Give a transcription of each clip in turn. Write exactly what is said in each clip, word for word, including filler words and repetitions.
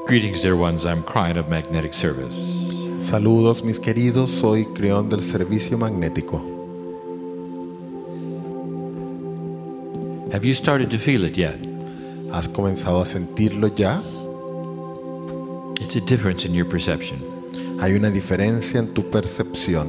Greetings, dear ones. I'm Creon of Magnetic Service. Saludos, mis queridos. Soy Creon del Servicio Magnético. Have you started to feel it yet? ¿Has comenzado a sentirlo ya? It's a difference in your perception. Hay una diferencia en tu percepción.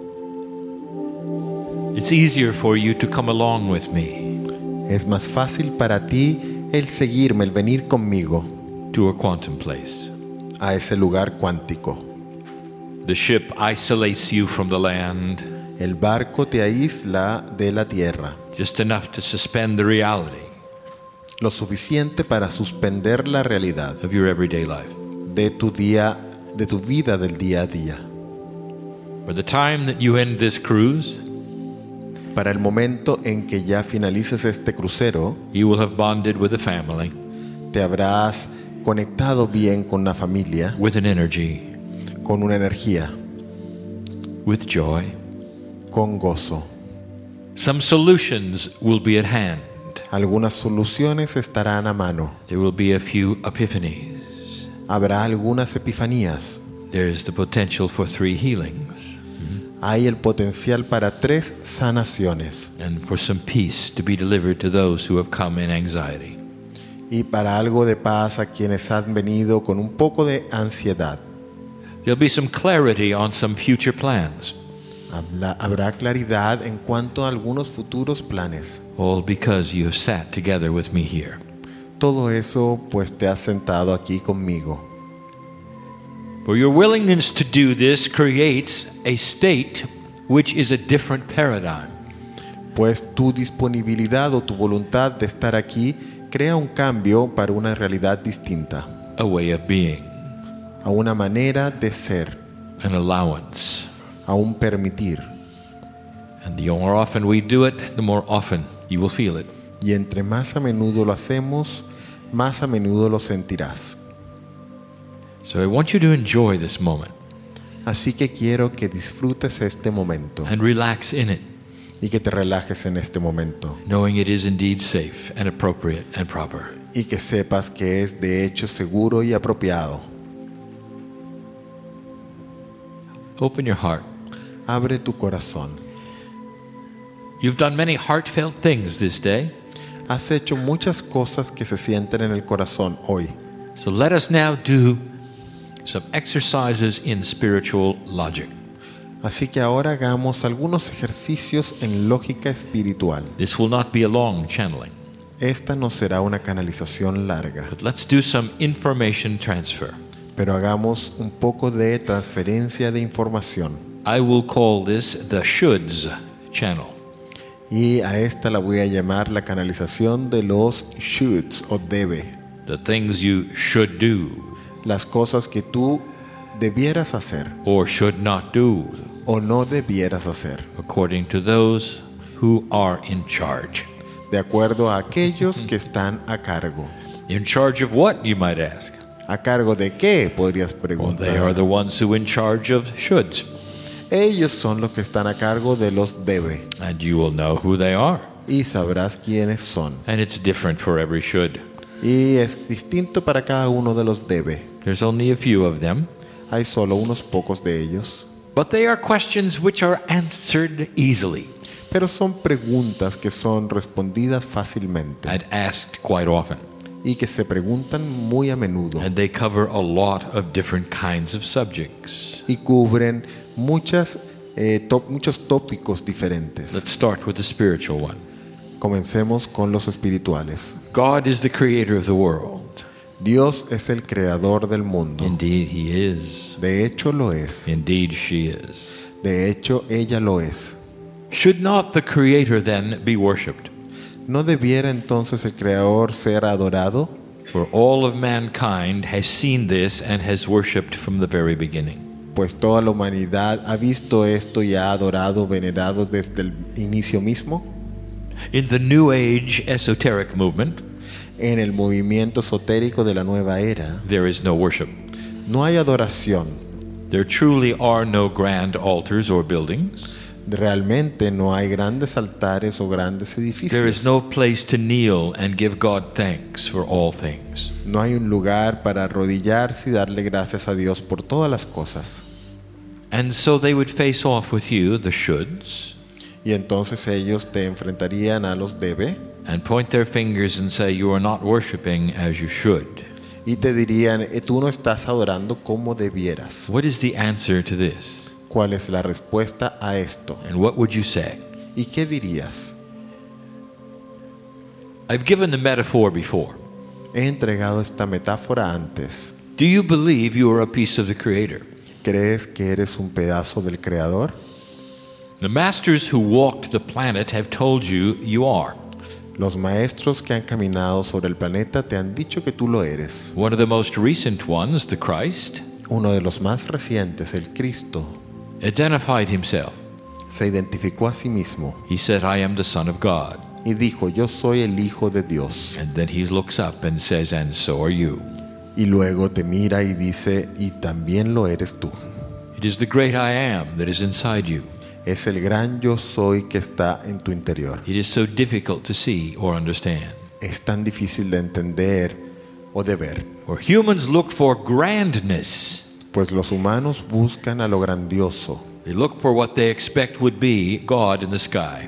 It's easier for you to come along with me Es más fácil para ti el seguirme, el venir conmigo to a quantum place. a ese lugar cuántico. The ship isolates you from the land El barco te aísla de la tierra, just enough to suspend the reality lo suficiente para suspender la realidad of your everyday life. de tu día, de tu vida del día a día. By the time that you end this cruise, Para el momento en que ya finalices este crucero, you will have bonded with a family, te habrás conectado bien con una familia, with an energy, con una energía, with joy. con gozo. Some solutions will be at hand. Algunas soluciones estarán a mano. There will be a few epiphanies. Habrá algunas epifanías. There's the potential for three healings Hay el potencial para tres sanaciones and for some peace to be delivered to those who have come in anxiety. y para algo de paz a quienes han venido con un poco de ansiedad. There'll be some clarity on some future plans, Habla- habrá claridad en cuanto a algunos futuros planes. all because you have sat together with me here. Todo eso pues te has sentado aquí conmigo. For your willingness to do this creates a state which is a different paradigm. Pues tu disponibilidad o tu voluntad de estar aquí crea un cambio para una realidad distinta, A way of being, a una manera de ser, an allowance. a un permitir. And the more often we do it, the more often you will feel it. Y entre más a menudo lo hacemos, más a menudo lo sentirás. So I want you to enjoy this moment Así que quiero que disfrutes este momento and relax in it, y que te relajes en este momento knowing it is indeed safe and appropriate and proper. y que sepas que es de hecho seguro y apropiado. Open your heart. Abre tu corazón. You've done many heartfelt things this day, Has hecho muchas cosas que se sienten en el corazón hoy. so let us now do some exercises in spiritual logic. Así que ahora hagamos algunos ejercicios en lógica espiritual. This will not be a long channeling, Esta no será una canalización larga, but let's do some information transfer. pero hagamos un poco de transferencia de información. I will call this the shoulds channel. Y a esta la voy a llamar la canalización de los shoulds o debe. The things you should do Las cosas que tú debieras hacer or should not do, o no debieras hacer, according to those who are in charge. de acuerdo a aquellos que están a cargo. In charge of what, you might ask? ¿A cargo de qué? Podrías Well, they are preguntar. the ones who are in charge of shoulds, Ellos son los que están a cargo de los debe. and you will know who they are. Y sabrás quiénes son. And it's different for every should. Y es distinto para cada uno de los debe. There's only a few of them, Hay solo unos pocos de ellos. but they are questions which are answered easily Pero son preguntas que son respondidas fácilmente and asked quite often. y que se preguntan muy a menudo And they cover a lot of different kinds of subjects. y cubren muchas, eh, to- muchos tópicos diferentes. Let's start with the spiritual one. Comencemos con los espirituales. God is the creator of the world. Dios es el creador del mundo. Indeed, he is. De hecho lo es. Indeed, she is. De hecho ella lo es. Should not the creator then be worshipped? ¿No debiera entonces el creador ser adorado? For all of mankind has seen this and has worshipped from the very beginning. Pues toda la humanidad ha visto esto y ha adorado, venerado desde el inicio mismo. In the New Age esoteric movement, En el movimiento esotérico de la nueva era, there is no worship. no hay adoración. There truly are no grand altars or buildings. Realmente no hay grandes altares o grandes There is edificios. no place to kneel and give God thanks for all things. No hay un lugar para arrodillarse y darle gracias a Dios por todas las cosas. And so they would face off with you, the shoulds, Y entonces ellos te enfrentarían a los debe and point their fingers and say, you are not worshiping as you should. y te dirían, "Eh, tú no estás adorando como debieras". What is the answer to this? ¿Cuál es la respuesta a esto? And what would you say? ¿Y qué dirías? I've given the metaphor before. He entregado esta metáfora antes. Do you believe you are a piece of the Creator? ¿Crees que eres un pedazo del Creador? The masters who walked the planet have told you you are. Los maestros que han caminado sobre el planeta te han dicho que tú lo eres. One of the most recent ones, the Christ, Uno de los más recientes, el Cristo, identified himself. se identificó a sí mismo He said, I am the Son of God. y dijo, yo soy el Hijo de Dios. And then he looks up and says, and so are you. Y luego te mira y dice, y también lo eres tú. It is the great I am that is inside you. Es el gran yo soy que está en tu interior. It is so difficult to see or understand. Es tan difícil de entender o de ver, For humans look for grandness. pues los humanos buscan a lo grandioso, They look for what they expect would be God in the sky.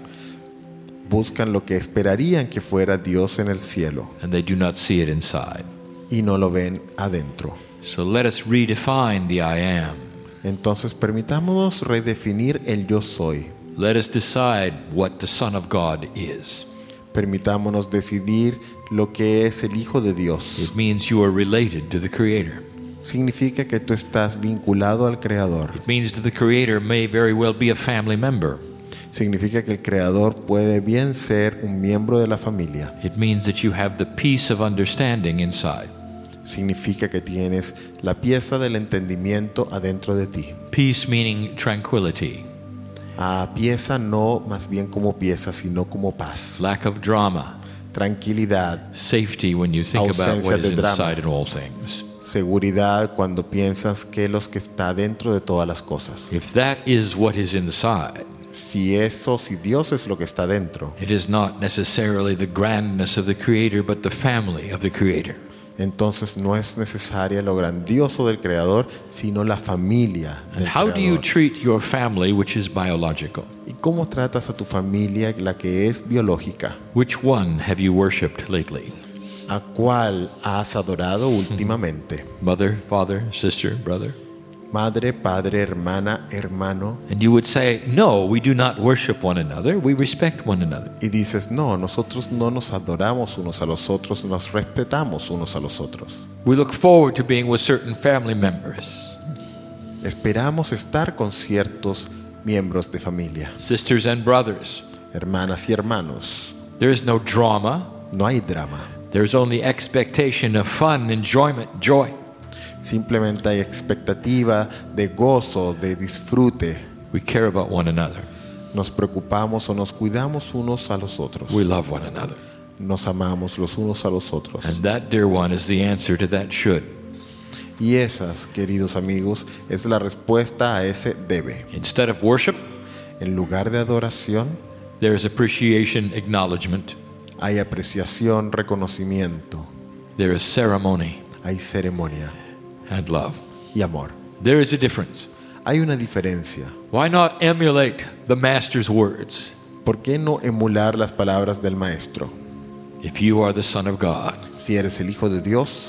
buscan lo que esperarían que fuera Dios en el cielo And they do not see it inside. y no lo ven adentro. So let us redefine the I am. Entonces permitámonos redefinir el yo soy. Let us decide what the Son of God is. Permitámonos decidir lo que es el Hijo de Dios. It means you are related to the Creator. Significa que tú estás vinculado al Creador. It means that the Creator may very well be a family member. Significa que el Creador puede bien ser un miembro de la familia. It means that you have the peace of understanding inside. Significa que tienes la pieza del entendimiento adentro de ti. Peace meaning tranquility, A pieza no más bien como pieza, sino como paz. lack of drama, Tranquilidad, safety when you think about Ausencia what is de drama. inside in all things. seguridad cuando piensas que los que está dentro de todas las cosas. If that is what is inside, Si eso, si Dios es lo que está dentro, it is not necessarily the grandness of the Creator, but the family of the Creator. entonces no es necesaria lo grandioso del Creador, sino la familia And del how do you Creador. treat your family, which is biological? ¿Y cómo tratas a tu familia, la que es biológica? Which one have you worshipped lately? ¿A cuál has adorado últimamente? Mother, father, sister, brother? Madre, padre, hermana, hermano. And you would say, no, we do not worship one another, we respect one another. Y dices, no, nosotros no nos adoramos unos a los otros, nos respetamos unos a los otros. We look forward to being with certain family members. Esperamos estar con ciertos miembros de familia, Sisters and brothers. hermanas y hermanos. There is no drama. No hay drama, There is only expectation of fun, enjoyment, joy. simplemente hay expectativa de gozo, de disfrute. We care about one another. Nos preocupamos o nos cuidamos unos a los otros. We love one another. Nos amamos los unos a los otros. And that, dear one, is the answer to that should. Y esas, queridos amigos, es la respuesta a ese debe. Instead of worship, En lugar de adoración, there is appreciation, acknowledgement. hay apreciación, reconocimiento, There is ceremony hay ceremonia and love. y amor. There is a difference. Hay una diferencia. Why not emulate the Master's words? ¿Por qué no emular las palabras del Maestro? If you are the Son of God, Si eres el Hijo de Dios,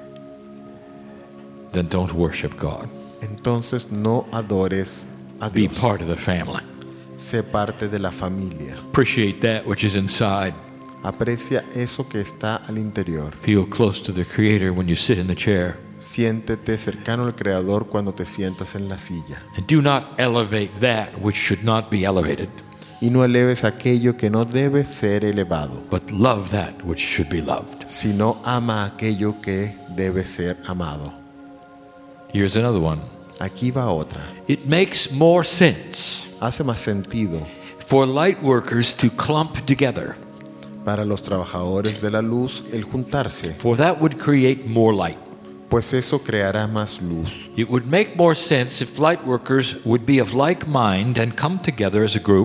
then don't worship God. entonces no adores a Be Dios. part of the family. Sé parte de la familia. Appreciate that which is inside. Aprecia eso que está al interior. Feel close to the Creator when you sit in the chair. Siéntete cercano al Creador cuando te sientas en la silla. And do not elevate that which should not be elevated, Y no eleves aquello que no debe ser elevado, but love that which should be loved. sino ama aquello que debe ser amado. Here's another one. Aquí va otra. It makes more sense Hace más sentido for light workers to clump together, para los trabajadores de la luz el juntarse, for that would create more light. pues eso creará más luz. It would make more sense if light workers would be of like mind and come together as a group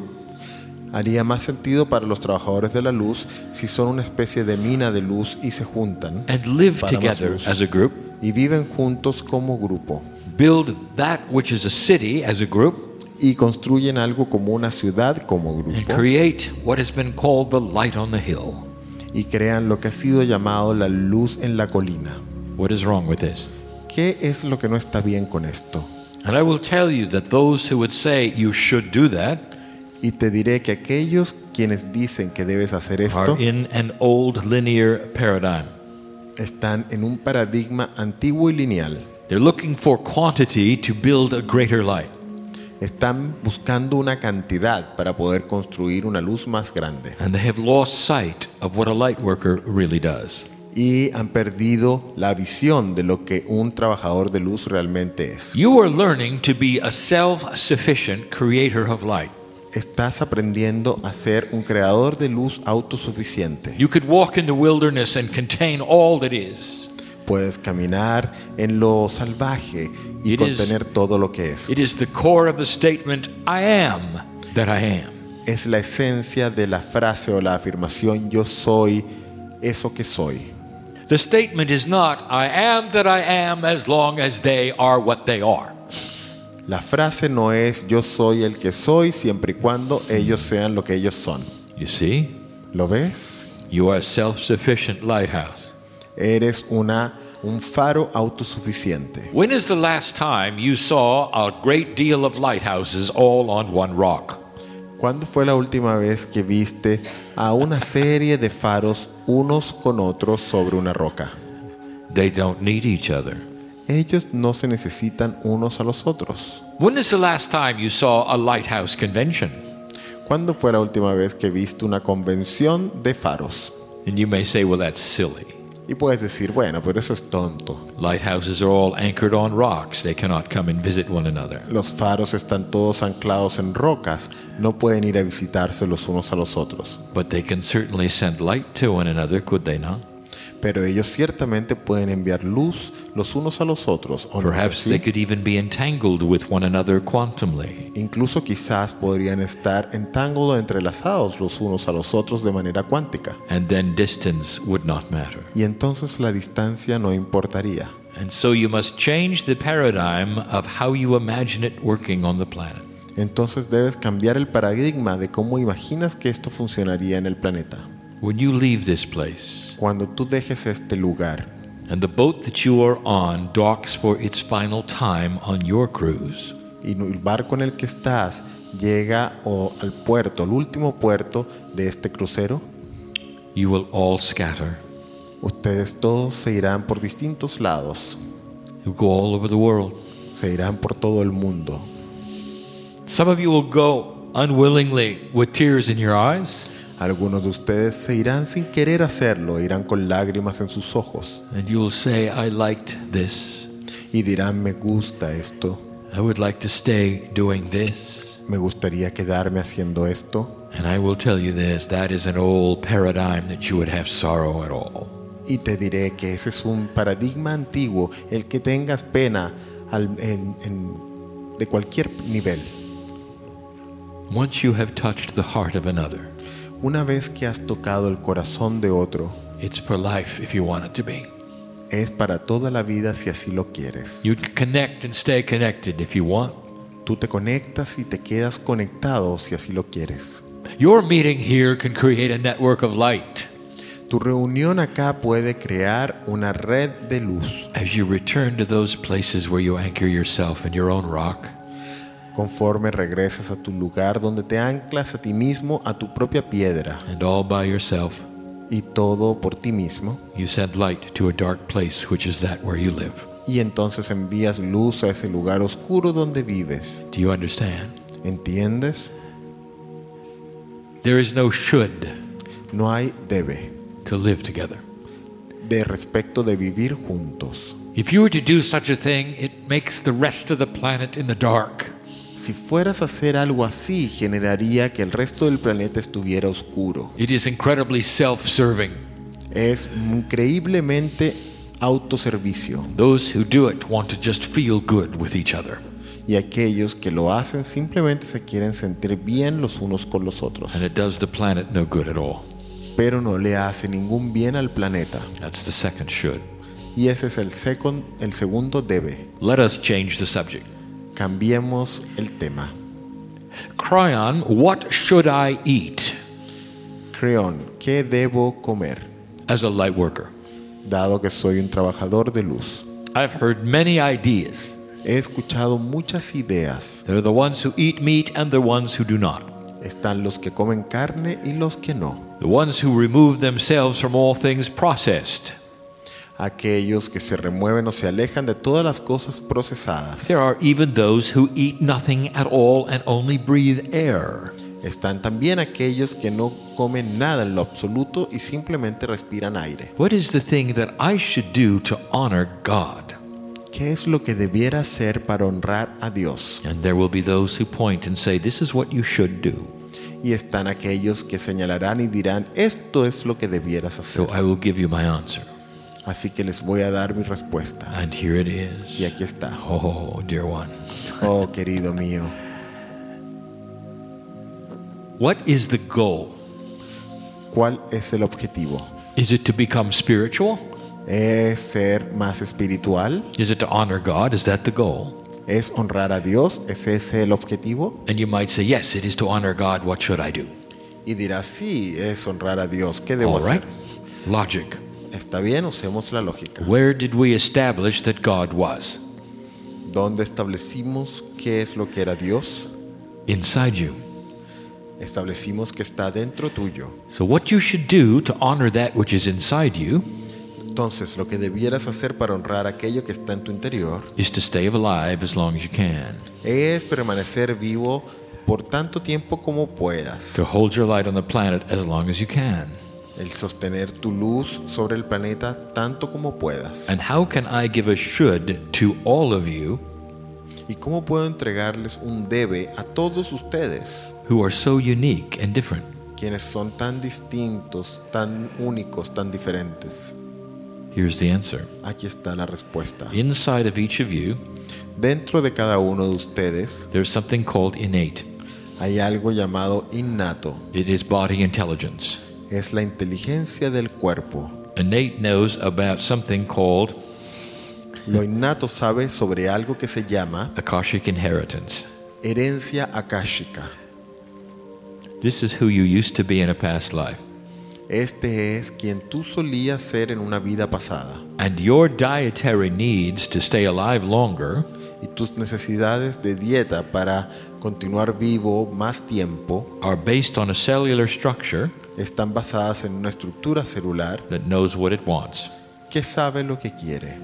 Haría más sentido para los trabajadores de la luz si son una especie de mina de luz y se juntan and live para más together luz, as a group, y viven juntos como grupo build that which is a city as a group, y construyen algo como una ciudad como and grupo create what has been called the light on the hill. y crean lo que ha sido llamado la luz en la colina. What is wrong with this? ¿Qué es lo que no está bien con esto? And I will tell you that those who would say you should do that Y te diré que aquellos quienes dicen que debes hacer esto are in an old linear paradigm. están en un paradigma antiguo y lineal. They're looking for quantity to build a greater light. Están buscando una cantidad para poder construir una luz más grande. And they have lost sight of what a light worker really does. Y han perdido la visión de lo que un trabajador de luz realmente es. You are learning to be a self-sufficient creator of light. Estás aprendiendo a ser un creador de luz autosuficiente. You could walk in the wilderness and contain all that is. Puedes caminar en lo salvaje y It is- contener todo lo que es. It is the core of the statement, I am that I am. Es la esencia de la frase o la afirmación yo soy eso que soy. The statement is not, I am that I am as long as they are what they are. La frase no es yo soy el que soy siempre y cuando ellos sean lo que ellos son. You see, ¿Lo ves? you are a self-sufficient lighthouse. Eres una, un faro autosuficiente. When is the last time you saw a great deal of lighthouses all on one rock? ¿Cuándo fue la última vez que viste a una serie de faros unos con otros sobre una roca? They don't need each other. Ellos no se necesitan unos a los otros. When is the last time you saw a lighthouse convention? ¿Cuándo fue la última vez que viste una convención de faros? And you may say, well, that's silly. Y puedes decir, bueno, pero eso es tonto. Lighthouses are all anchored on rocks. They cannot come and visit one another. Los faros están todos anclados en rocas. No pueden ir a visitarse los unos a los otros. But they can certainly send light to one another, could they not? Pero ellos ciertamente pueden enviar luz los unos a los otros. ¿O no es Perhaps así? they could even be entangled with one another quantumly. Incluso quizás podrían estar entangados, entrelazados los unos a los otros de manera cuántica. And then distance would not matter. Y entonces la distancia no importaría. And so you must change the paradigm of how you imagine it working on the planet. Entonces debes cambiar el paradigma de cómo imaginas que esto funcionaría en el planeta. When you leave this place, Cuando tú dejes este lugar and the boat that you are on docks for its final time on your cruise, y el barco en el que estás llega o al puerto, el último puerto de este crucero, you will all scatter. ustedes todos se irán por distintos lados, You'll go all over the world. se irán por todo el mundo. Some of you will go unwillingly with tears in your eyes, Algunos de ustedes se irán sin querer hacerlo, irán con lágrimas en sus ojos and you will say, I liked this. y dirán, me gusta esto, I would like to stay doing this. me gustaría quedarme haciendo esto. And I will tell you this, that is an old paradigm that you would have sorrow at all. Y te diré que ese es un paradigma antiguo, el que tengas pena al- en- en- de cualquier nivel. Once you have touched the heart of another, Una vez que has tocado el corazón de otro, it's for life if you want it to be. es para toda la vida si así lo quieres. You can connect and stay connected if you want. Tú te conectas y te quedas conectado si así lo quieres. Your meeting here can create a network of light. Tu reunión acá puede crear una red de luz. As you return to those places where you anchor yourself in your own rock, Conforme regresas a tu lugar donde te anclas a ti mismo, a tu propia piedra, and all by yourself, y todo por ti mismo, you send light to a dark place, which is that where you live. y entonces envías luz a ese lugar oscuro donde vives. Do you understand? ¿Entiendes? There is no should No hay debe to live together. de respecto de vivir juntos. If you were to do such a thing, it makes the rest of the planet in the dark. Si fueras a hacer algo así, generaría que el resto del planeta estuviera oscuro. It is incredibly self-serving. Es increíblemente autoservicio. Those who do it want to just feel good with each other. Y aquellos que lo hacen simplemente se quieren sentir bien los unos con los otros. And it does the planet no good at all. Pero no le hace ningún bien al planeta. That's the second should. Y ese es el, second, el segundo debe. Let us change the subject. Cambiemos el tema. Cryon, what should I eat Creón, ¿qué debo comer? as a light worker? Dado que soy un trabajador de luz. I've heard many ideas. He escuchado muchas ideas. There are the ones who eat meat and the ones who do not. Están los que comen carne y los que no. The ones who remove themselves from all things processed. Aquellos que se remueven o se alejan de todas las cosas procesadas. There are even those who eat nothing at all and only breathe air. Están también aquellos que no comen nada en lo absoluto y simplemente respiran aire. What is the thing that I should do to honor God? ¿Qué es lo que debiera hacer para honrar a Dios? And there will be those who point and say, this is what you should do. Y están aquellos que señalarán y dirán, esto es lo que debieras hacer. So I will give you my answer. Así que les voy a dar mi respuesta. And here it is. Y aquí está. Oh, dear one. Oh, querido mío. What is the goal? ¿Cuál es el objetivo? Is it to become spiritual? ¿Es ser más espiritual? Is it to honor God? Is that the goal? ¿Es honrar a Dios? ¿Es ese el objetivo? And you might say, yes, it is to honor God. What should I do? Y dirás, sí, es honrar a Dios. ¿Qué debo All right. hacer? Logic. Está bien, usemos la lógica. Where did we establish that God was? ¿Dónde establecimos qué es lo que era Dios? Inside you. Establecimos que está dentro tuyo. So what you should do to honor that which is inside you Entonces, lo que debieras hacer para honrar aquello que está en tu interior is to stay alive as long as you can. es permanecer vivo por tanto tiempo como puedas. To hold your light on the planet as long as you can. El sostener tu luz sobre el planeta tanto como puedas. And how can I give a should to all of you ¿Y cómo puedo entregarles un debe a todos ustedes, who are so unique and different? quienes son tan distintos, tan únicos, tan diferentes? Here's the answer. Aquí está la respuesta. Inside of each of you, Dentro de cada uno de ustedes there's something called innate. hay algo llamado innato. It is body intelligence. Es la inteligencia del cuerpo. Innate knows about something called Lo innato sabe sobre algo que se llama Akashic inheritance. herencia akáshica. This is who you used to be in a past life. Este es quien tú solías ser en una vida pasada. And your dietary needs to stay alive longer Y tus necesidades de dieta para continuar vivo más tiempo are based on a cellular structure están basadas en una estructura celular that knows what it wants. que sabe lo que quiere.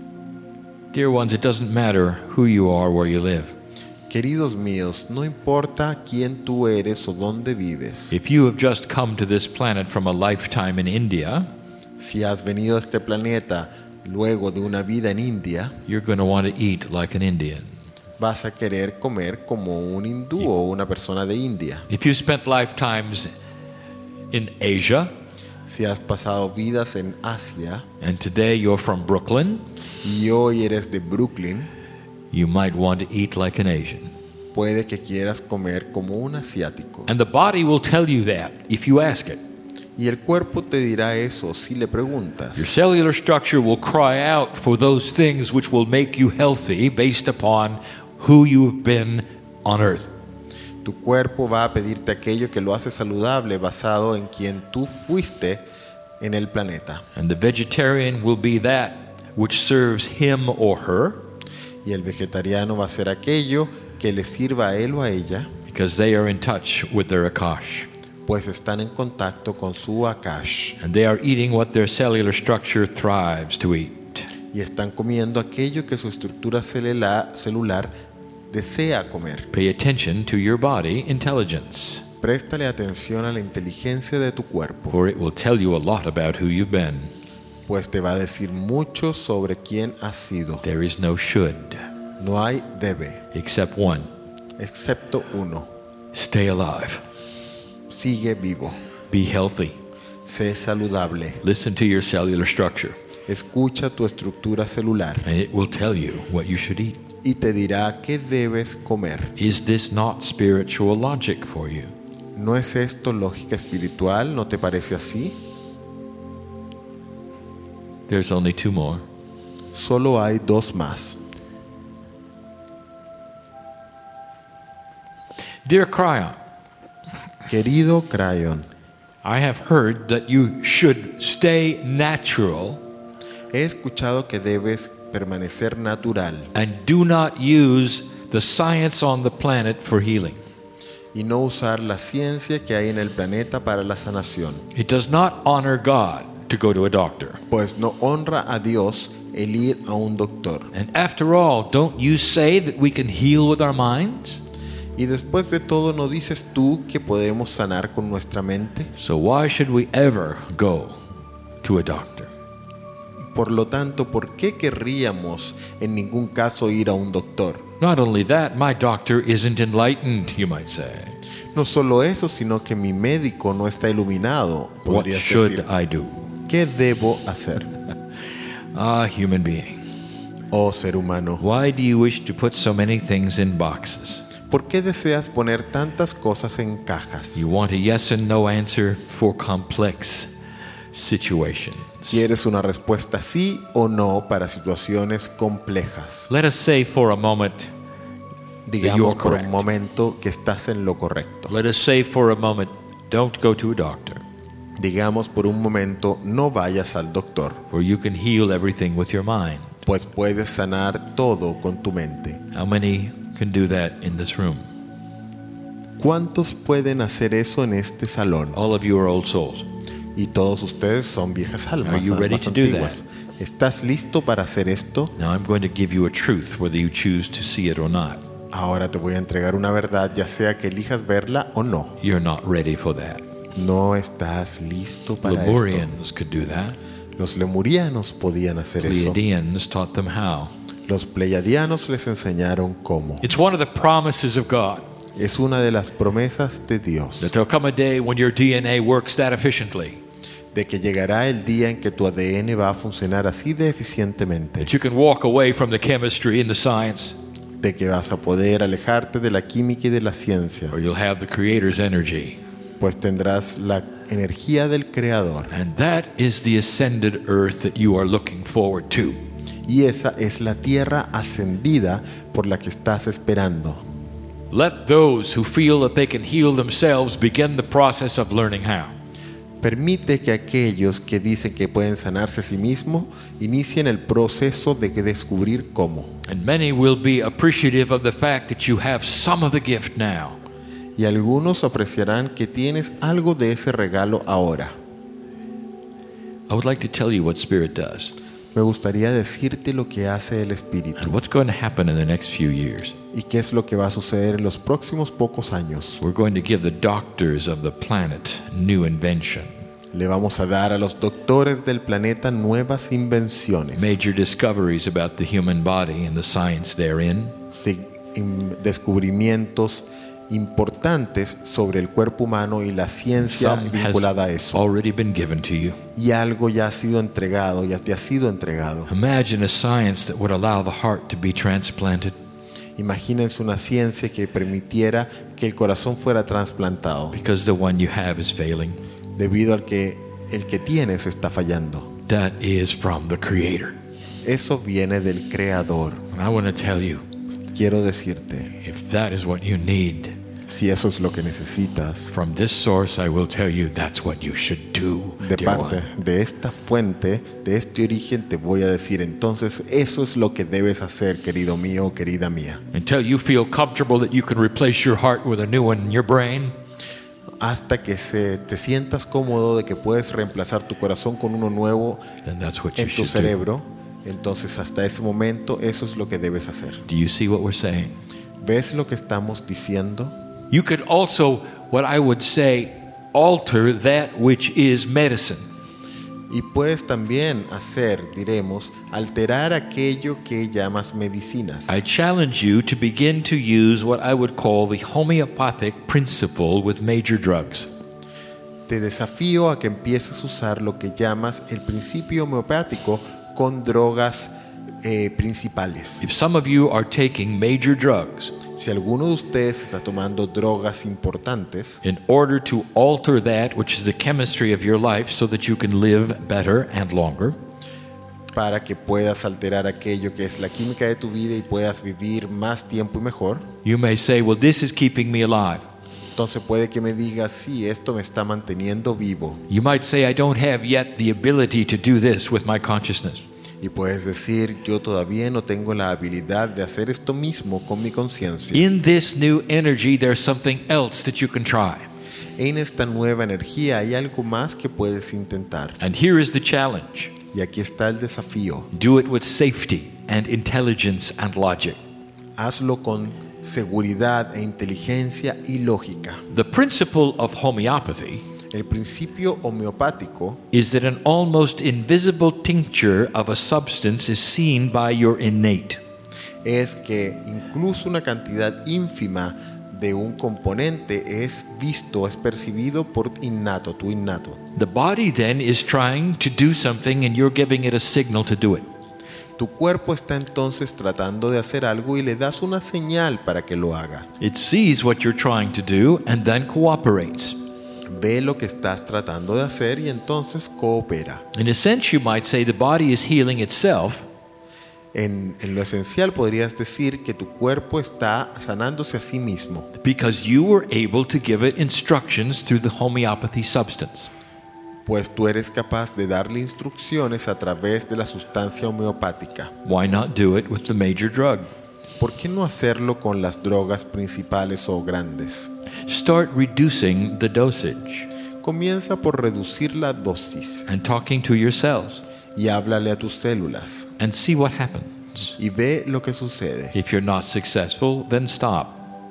Dear ones, it doesn't matter who you are, where you live. Queridos míos, no importa quién tú eres o dónde vives. If you have just come to this planet from a lifetime in India, Si has venido a este planeta luego de una vida en India, you're going to want to eat like an Indian. vas a querer comer como un hindú o una persona de India. If you spent lifetimes in Asia, Si has pasado vidas en Asia and today you're from Brooklyn, y hoy eres de Brooklyn, you might want to eat like an Asian. puede que quieras comer como un asiático. And the body will tell you that if you ask it. Y el cuerpo te dirá eso si le preguntas. Your cellular structure will cry out for those things which will make you healthy based upon who you've been on earth. Tu cuerpo va a pedirte aquello que lo hace saludable basado en quien tú fuiste en el planeta. And the vegetarian will be that which serves him or her Y el vegetariano va a ser aquello que le sirva a él o a ella, because they are in touch with their Akash. pues están en contacto con su Akash And they are eating what their cellular structure thrives to eat. y están comiendo aquello que su estructura celula- celular desea comer. Pay attention to your body intelligence, Préstale atención a la inteligencia de tu cuerpo, for it will tell you a lot about who you've been. pues te va a decir mucho sobre quién has sido. There is no should, No hay debe, except one. excepto uno. Stay alive. Sigue vivo, Be healthy. sé saludable, Listen to your cellular structure. escucha tu estructura celular and it will tell you what you should eat. y te dirá qué debes comer. Is this not spiritual logic for you? ¿No es esto lógica espiritual? ¿No te parece así? There's only two more. Solo hay dos más. Dear Cryon, Querido Crayon, I have heard that you should stay natural he escuchado que debes permanecer natural and do not use the science on the planet for healing. y no usar la ciencia que hay en el planeta para la sanación, It does not honor God to go to a doctor. pues no honra a Dios el ir a un doctor. And after all, don't you say that we can heal with our minds? Y después de todo, ¿no dices tú que podemos sanar con nuestra mente? So why should we ever go to a doctor? Por lo tanto, ¿por qué querríamos en ningún caso ir a un doctor? Not only that, my doctor isn't enlightened, you might say. No solo eso, sino que mi médico no está iluminado. What Podrías should decir, I do? ¿qué debo hacer? Ah, human being. Oh ser humano, Why do you wish to put so many things in boxes? ¿por qué deseas poner tantas cosas en cajas? You want a yes and no answer for complex situations. ¿Quieres una respuesta sí o no para situaciones complejas? Let us say for a moment, Digamos you're por correct. un momento que estás en lo correcto. let us say for a moment, don't go to a doctor, Digamos por un momento, no vayas al doctor, for you can heal everything with your mind. pues puedes sanar todo con tu mente. How many can do that in this room? ¿Cuántos pueden hacer eso en este salón? All of you are old souls. Y todos ustedes son viejas Are almas, you ready almas to do antiguas. ¿Estás listo para hacer esto? Now I'm going to give you a truth, whether you choose to see it or not. Ahora te voy a entregar una verdad, ya sea que elijas verla o no. You're not ready for that. No estás listo para esto. Lemurians could do that. Los lemurianos podían hacer eso. Pleiadians taught them how. Los pleiadianos les enseñaron cómo. It's one of the promises of God Es una de las promesas de Dios, that there'll come a day when your D N A works that efficiently, de que llegará el día en que tu A D N va a funcionar así de eficientemente, that you can walk away from the chemistry and the science, de que vas a poder alejarte de la química y de la ciencia, or you'll have the Creator's energy. pues tendrás la energía del Creador. And that is the ascended earth that you are looking forward to. Y esa es la tierra ascendida por la que estás esperando. Let those who feel that they can heal themselves begin the process of learning how. Permite que aquellos que dicen que pueden sanarse a sí mismos inicien el proceso de descubrir cómo. And many will be appreciative of the fact that you have some of the gift now. Y algunos apreciarán que tienes algo de ese regalo ahora. I would like to tell you what Spirit does Me gustaría decirte lo que hace el Espíritu and what's going to happen in the next few years. y qué es lo que va a suceder en los próximos pocos años. We're going to give the doctors of the planet new invention, Le vamos a dar a los doctores del planeta nuevas invenciones, major discoveries about the human body and the science therein, sí, in- descubrimientos importantes sobre el cuerpo humano y la ciencia some has vinculada a eso. already been given to you. Y algo ya ha sido entregado, ya te ha sido entregado. Imagine a science that would allow the heart to be transplanted, Imagínense una ciencia que permitiera que el corazón fuera trasplantado, because the one you have is failing. debido al que el que tienes está fallando. That is from the Creator. Eso viene del Creador. And I want to tell you, Quiero decirte, if that is what you need si eso es lo que necesitas, from this source, I will tell you that's what you should do. de dear parte one. de esta fuente, de este origen, te voy a decir, entonces eso es lo que debes hacer, querido mío o querida mía. Until you feel comfortable that you can replace your heart with a new one in your brain, Hasta que se, te sientas cómodo de que puedes reemplazar tu corazón con uno nuevo then that's what you en tu should do. cerebro, entonces hasta ese momento eso es lo que debes hacer. Do you see what we're saying? ¿Ves lo que estamos diciendo? You could also, what I would say, alter that which is medicine. Y puedes también hacer, diremos, alterar aquello que llamas medicinas. I challenge you to begin to use what I would call the homeopathic principle with major drugs. Te desafío a que empieces a usar lo que llamas el principio homeopático con drogas eh, principales. If some of you are taking major drugs Si alguno de ustedes está tomando drogas importantes in order to alter that which is the chemistry of your life so that you can live better and longer, para que puedas alterar aquello que es la química de tu vida y puedas vivir más tiempo y mejor, you may say, well, this is keeping me alive. entonces puede que me digas, sí, esto me está manteniendo vivo. You might say, I don't have yet the ability to do this with my consciousness. Y puedes decir, yo todavía no tengo la habilidad de hacer esto mismo con mi conciencia. In this new energy, there's something else that you can try. En esta nueva energía hay algo más que puedes intentar. And here is the challenge. Y aquí está el desafío. Do it with safety and intelligence and logic. Hazlo con seguridad e inteligencia y lógica. The principle of homeopathy El principio homeopático is that an almost invisible tincture of a substance is seen by your innate. es que incluso una cantidad ínfima de un componente es visto, es percibido por innato, tu innato. The body then is trying to do something and you're giving it a signal to do it. Tu cuerpo está entonces tratando de hacer algo y le das una señal para que lo haga. It sees what you're trying to do and then cooperates. Ve lo que estás tratando de hacer y entonces coopera. In a sense, you might say the body is healing itself En, en lo esencial podrías decir que tu cuerpo está sanándose a sí mismo, because you were able to give it instructions through the homeopathy substance. pues tú eres capaz de darle instrucciones a través de la sustancia homeopática. Why not do it with the major drug? ¿Por qué no hacerlo con las drogas principales o grandes? Start reducing the dosage Comienza por reducir la dosis and talking to your cells y háblale a tus células and see what happens. y ve lo que sucede. If you're not successful, then stop.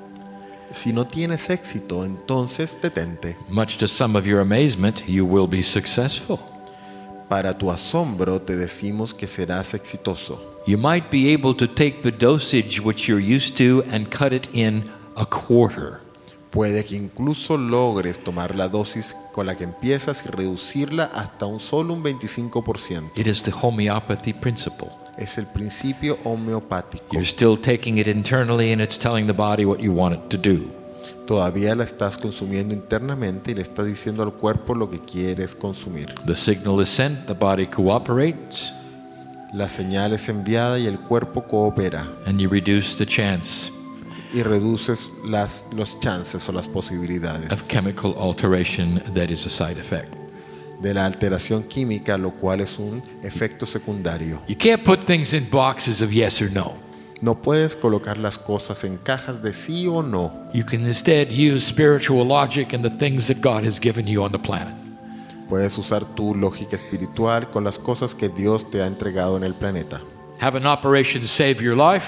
Si no tienes éxito, entonces detente. Much to some of your amazement, you will be successful. Para tu asombro te decimos que serás exitoso. You might be able to take the dosage which you're used to and cut it in a quarter. Puede que incluso logres tomar la dosis con la que empiezas y reducirla hasta un solo un veinticinco por ciento. It is the homeopathy principle. Es el principio homeopático. You're still taking it internally and it's telling the body what you want it to do. Todavía la estás consumiendo internamente y le estás diciendo al cuerpo lo que quieres consumir. The signal is sent, the body cooperates, La señal es enviada y el cuerpo coopera and you reduce the chance y reduces las, los chances o las posibilidades of chemical alteration that is a side effect. de la alteración química, lo cual es un efecto secundario. You can't put things in boxes of yes or no. No puedes colocar las cosas en cajas de sí o no. You can instead use spiritual logic and the things that God has given you on the planet. Puedes usar tu lógica espiritual con las cosas que Dios te ha entregado en el planeta. Have an operation to save your life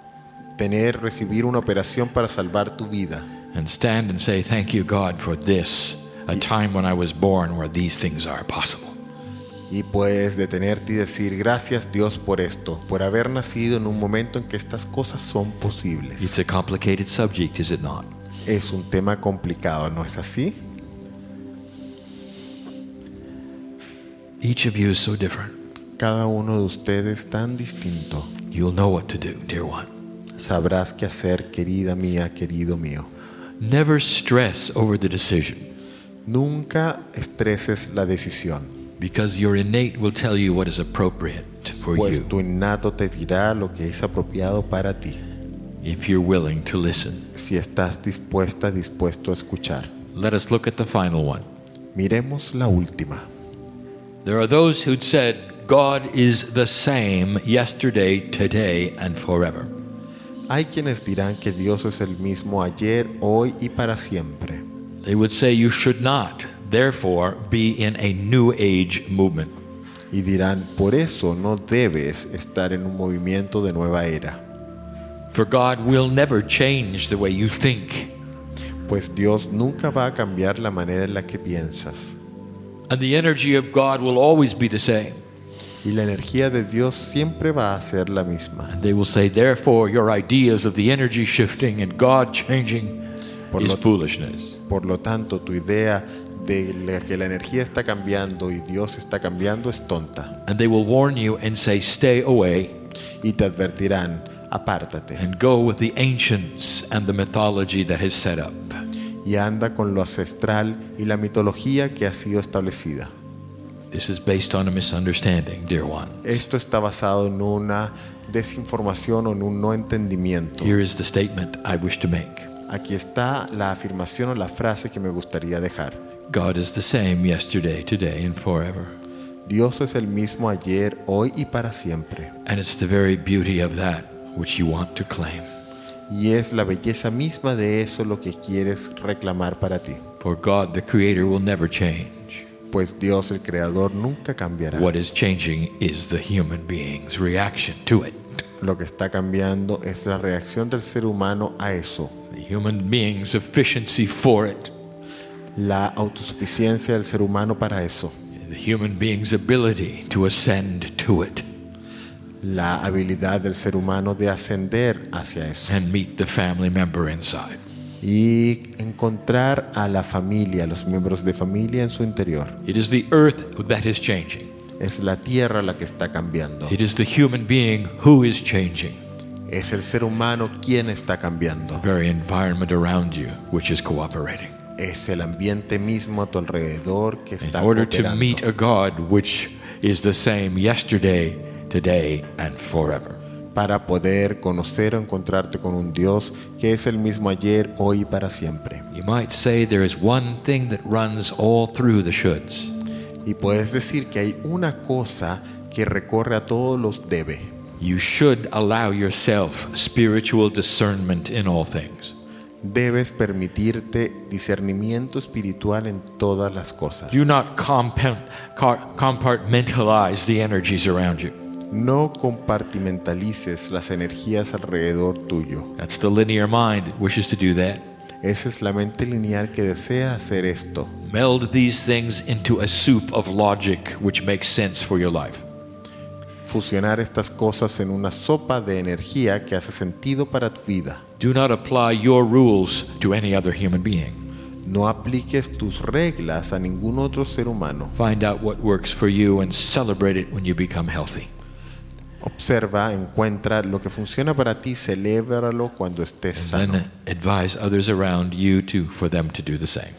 Tener, recibir una operación para salvar tu vida. and stand and say, thank you, God, for this, a time when I was born where these things are possible. Y puedes detenerte y decir, gracias Dios por esto, por haber nacido en un momento en que estas cosas son posibles. It's a complicated subject, is it not? Es un tema complicado, ¿no es así? Each of you is so different. Cada uno de ustedes tan distinto. You'll know what to do, dear one. Sabrás qué hacer, querida mía, querido mío. Never stress over the decision, Nunca estreses la decisión, because your innate will tell you what is appropriate for pues you tu innato te dirá lo que es apropiado para ti, if you're willing to listen. si estás dispuesta, dispuesto a escuchar. Let us look at the final one. Miremos la última. There are those who said God is the same yesterday, today, and forever. Hay quienes dirán que Dios es el mismo ayer, hoy y para siempre. They would say you should not, therefore, be in a new age movement. Y dirán, por eso no debes estar en un movimiento de nueva era, For God will never change the way you think. pues Dios nunca va a cambiar la manera en la que piensas. And the energy of God will always be the same. Y la energía de Dios siempre va a ser la misma. And they will say, therefore, your ideas of the energy shifting and God changing Por is lo- foolishness. Por lo tanto, tu idea de la que la energía está cambiando y Dios está cambiando es tonta. And they will warn you and say, stay away Y te advertirán, apártate and go with the ancients and the mythology that is set up. y anda con lo ancestral y la mitología que ha sido establecida. This is based on a misunderstanding, dear ones. Esto está basado en una desinformación o en un no entendimiento. Here is the statement I wish to make. Aquí está la afirmación o la frase que me gustaría dejar. God is the same yesterday, today, and forever. Dios es el mismo ayer, hoy y para siempre. And it's the very beauty of that which you want to claim. Y es la belleza misma de eso lo que quieres reclamar para ti. For God, the Creator, will never change. Pues Dios, el Creador, nunca cambiará. What is changing is the human being's reaction to it. Lo que está cambiando es la reacción del ser humano a eso. The human being's efficiency for it. La autosuficiencia del ser humano para eso. The human being's ability to ascend to it. La habilidad del ser humano de ascender hacia eso. And meet the family member inside. Y encontrar a la familia, a los miembros de familia en su interior. It is the earth that is changing. Es la tierra la que está cambiando. It is the human being who is changing. Es el ser humano quien está cambiando. The very environment around you which is cooperating. Es el ambiente mismo a tu alrededor que In está order to cooperando. meet a God which is the same yesterday, today, and forever. Para poder conocer o encontrarte con un Dios que es el mismo ayer, hoy y para siempre. You might say there is one thing that runs all through the shoulds. Y puedes decir que hay una cosa que recorre a todos los debe. You should allow yourself spiritual discernment in all things. Debes permitirte discernimiento espiritual en todas las cosas. Do not compa- car- compartmentalize the energies around you. No compartimentalices las energías alrededor tuyo. That's the linear mind that wishes to do that. Esa es la mente lineal que desea hacer esto. Meld these things into a soup of logic which makes sense for your life. Fusionar estas cosas en una sopa de energía que hace sentido para tu vida. Do not apply your rules to any other human being. No apliques tus reglas a ningún otro ser humano. Find out what works for you and celebrate it when you become healthy. Observa, encuentra lo que funciona para ti, celébralo cuando estés And sano. then advise others around you to for them to do the same.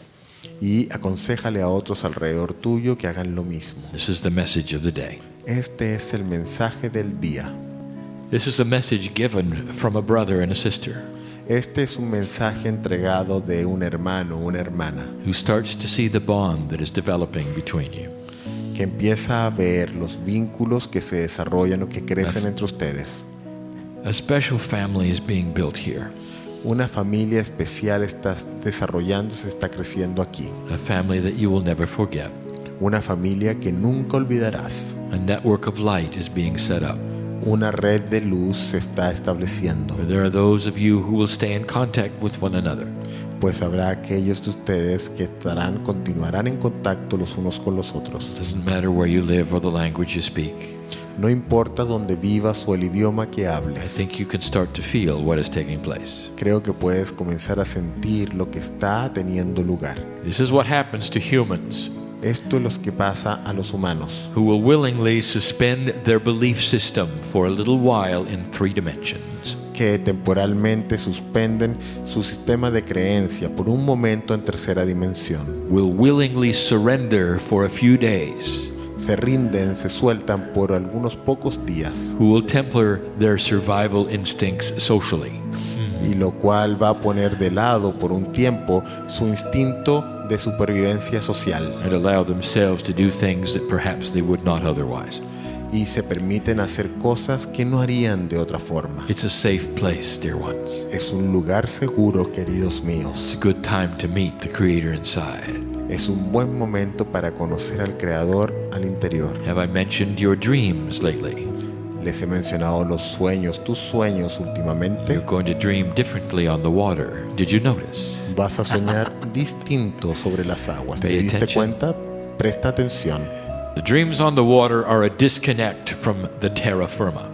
Y aconséjale a otros alrededor tuyo que hagan lo mismo. This is the message of the day. Este es el mensaje del día. This is a message given from a brother and a sister Este es un mensaje entregado de un hermano, una hermana, who starts to see the bond that is developing between you. que empieza a ver los vínculos que se desarrollan o que crecen entre ustedes. A special family is being built here. Una familia especial está desarrollándose, está creciendo aquí. A family that you will never forget. Una familia que nunca olvidarás. A network of light is being set up. Una red de luz se está estableciendo. Where there are those of you who will stay in contact with one another. Pues habrá aquellos de ustedes que estarán, continuarán en contacto los unos con los otros. It doesn't matter where you live or the language you speak. No importa dónde vivas o el idioma que I hables. think you can start to feel what is taking place. Creo que puedes comenzar a sentir lo que está teniendo lugar. This is what happens to humans Esto es lo que pasa a los humanos, who will willingly suspend their belief system for a little while in three dimensions. que temporalmente suspenden su sistema de creencia por un momento en tercera dimensión. Will willingly surrender for a few days. Se rinden, se sueltan por algunos pocos días, Who will temper their survival instincts socially. y lo cual va a poner de lado por un tiempo su instinto de supervivencia social And allow themselves to do things that perhaps they would not otherwise. y se permiten hacer cosas que no harían de otra forma. It's a safe place, dear ones. Es un lugar seguro, queridos It's míos. a good time to meet the Creator inside. Es un buen momento para conocer al Creador al interior. Have I mentioned your dreams lately? Les he mencionado los sueños, tus sueños últimamente. You're going to dream differently on the water. Did you notice? Vas a soñar distinto sobre las aguas. ¿Te Pay diste attention. cuenta? Presta atención. The dreams on the water are a disconnect from the terra firma.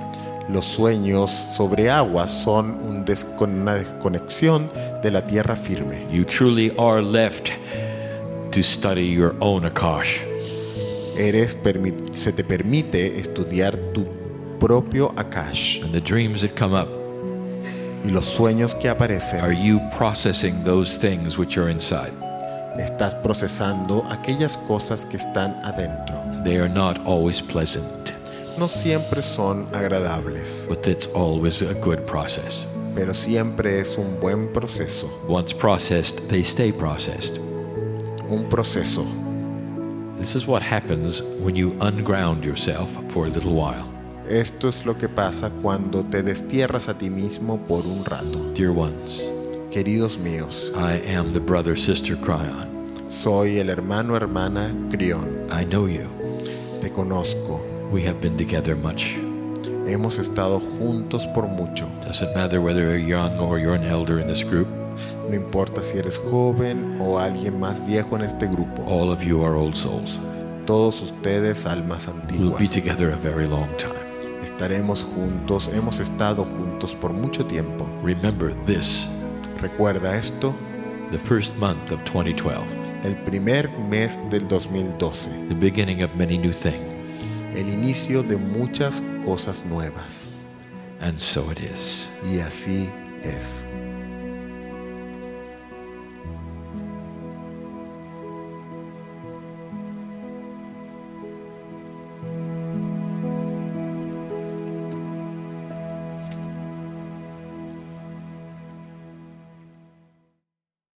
Los sueños sobre aguas son un descon- una desconexión de la tierra firme. You truly are left to study your own Akash. Eres permi- se te permite estudiar tu propio Akash. And the dreams that come up, Y los sueños que are aparecen, you processing those things which are inside? estás procesando aquellas cosas que están adentro. They are not always pleasant, No siempre son agradables, but it's always a good process. pero siempre es un buen proceso. Once processed, they stay processed. Un proceso. This is what happens when you unground yourself for a little while. Esto es lo que pasa cuando te destierras a ti mismo por un rato. Dear ones, Queridos míos, I am the brother, sister Cryon. soy el hermano hermana Crión. I know you. Te conozco. We have been together much. Hemos estado juntos por mucho. Doesn't matter whether you're young or you're an elder in this group. No importa si eres joven o alguien más viejo en este grupo. All of you are old souls. Todos ustedes almas We'll be antiguas. together a very long time. Estaremos juntos, hemos estado juntos por mucho tiempo. Remember this, Recuerda esto, the first month of twenty twelve, el primer mes del dos mil doce, the beginning of many new things. el inicio de muchas cosas nuevas. And so it is. Y así es.